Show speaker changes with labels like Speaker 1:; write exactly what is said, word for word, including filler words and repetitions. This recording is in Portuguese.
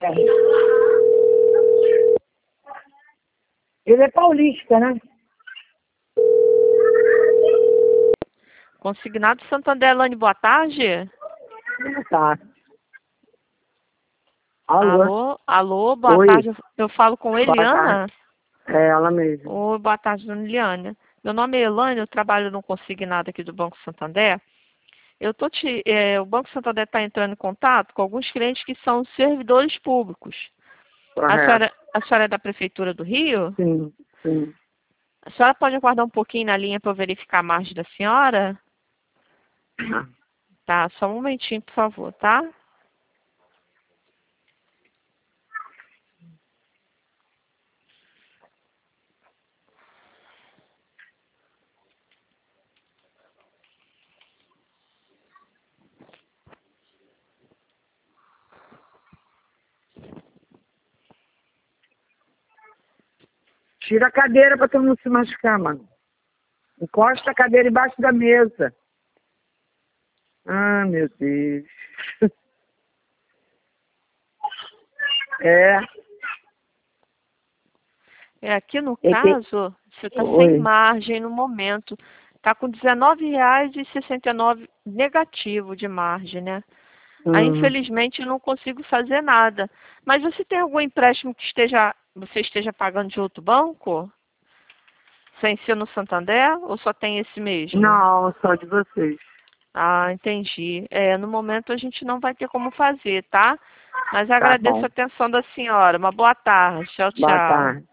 Speaker 1: É. Ele é paulista, né?
Speaker 2: Consignado Santander, Elane, boa tarde.
Speaker 1: Tá. Alô?
Speaker 2: Alô, alô, boa
Speaker 1: Oi.
Speaker 2: tarde. Eu falo com
Speaker 1: Boa
Speaker 2: Eliana.
Speaker 1: tarde. É ela mesmo.
Speaker 2: Oi, boa tarde, dona Eliane. Meu nome é Elane, eu trabalho no consignado aqui do Banco Santander. Eu tô te, é, o Banco Santander está entrando em contato com alguns clientes que são servidores públicos. A
Speaker 1: Correto.
Speaker 2: senhora, a senhora é da Prefeitura do Rio?
Speaker 1: Sim, sim.
Speaker 2: A senhora pode aguardar um pouquinho na linha para eu verificar a margem da senhora? Tá, só um momentinho, por favor, tá?
Speaker 1: Tira a cadeira pra todo mundo se machucar, mano. Encosta a cadeira embaixo da mesa. Ah, meu Deus. É.
Speaker 2: É, aqui no
Speaker 1: É que...
Speaker 2: caso, você está sem
Speaker 1: Oi.
Speaker 2: margem no momento. Está com dezenove reais e sessenta e nove negativo de margem, né? Aí,
Speaker 1: Hum.
Speaker 2: infelizmente, eu não consigo fazer nada. Mas você tem algum empréstimo que esteja, você esteja pagando de outro banco? Sem ser no Santander? Ou só tem esse mesmo?
Speaker 1: Não, só de vocês.
Speaker 2: Ah, entendi. É, no momento a gente não vai ter como fazer, tá? Mas
Speaker 1: Tá
Speaker 2: agradeço
Speaker 1: bom.
Speaker 2: a atenção da senhora. Uma boa tarde. Tchau,
Speaker 1: Boa
Speaker 2: tchau.
Speaker 1: tarde.